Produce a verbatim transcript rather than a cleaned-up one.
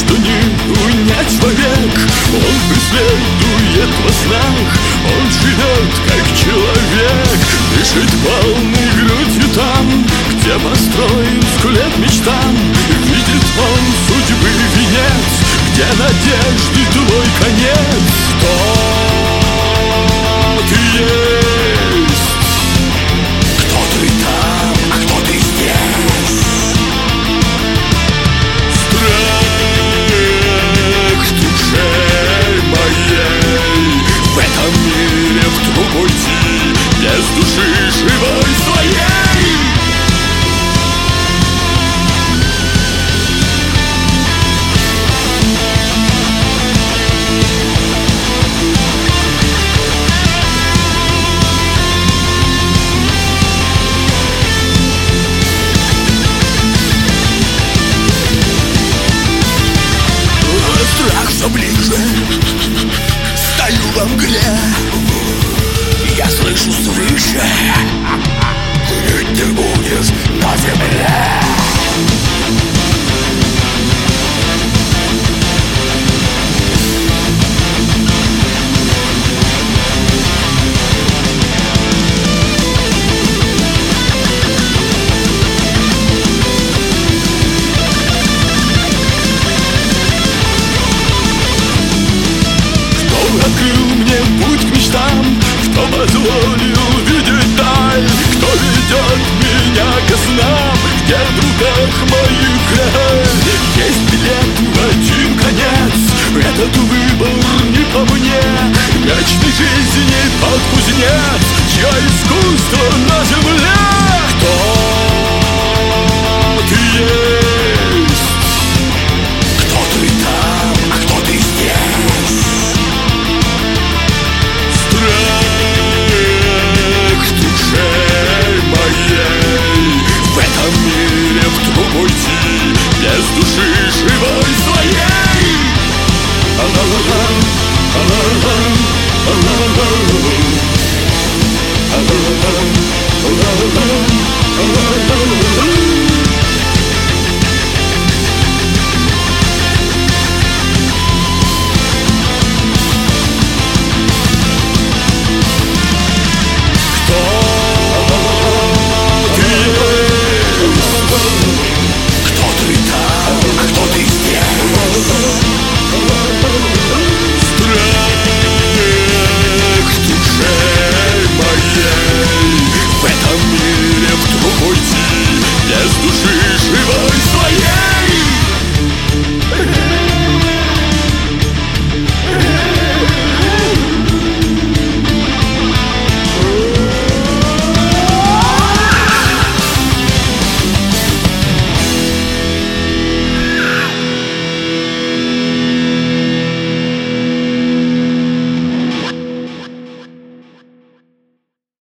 что не унять вовек. Он преследует во снах, он живет как человек, дышит полной грудью там, где построен скелет мечтам. Видит он судьбы венец, где надежды твой конец. Кто ты есть? Кто ты там, а кто ты здесь? Страх в душе моей, в этом мире в труп уйти, без души живой своей. Страх все ближе, стою во мгле, я слышу свыше: жить ты будешь на земле. Открыл мне путь к мечтам, кто позволил видеть даль, кто ведет меня ко снам, где в руках моих реаль. Есть билет в один конец, этот выбор не по мне. Вечной жизни под кузнец, чье искусство на земле. Кто ты есть? Кто ты там, а кто ты здесь? Страх в душе моей, в этом мире в труп уйти, без души живой своей. А-ла-ла-ла, а-ла-ла-ла, а-ла-ла-ла, а-ла-ла-ла, а-ла-ла-ла, а-ла-ла-ла.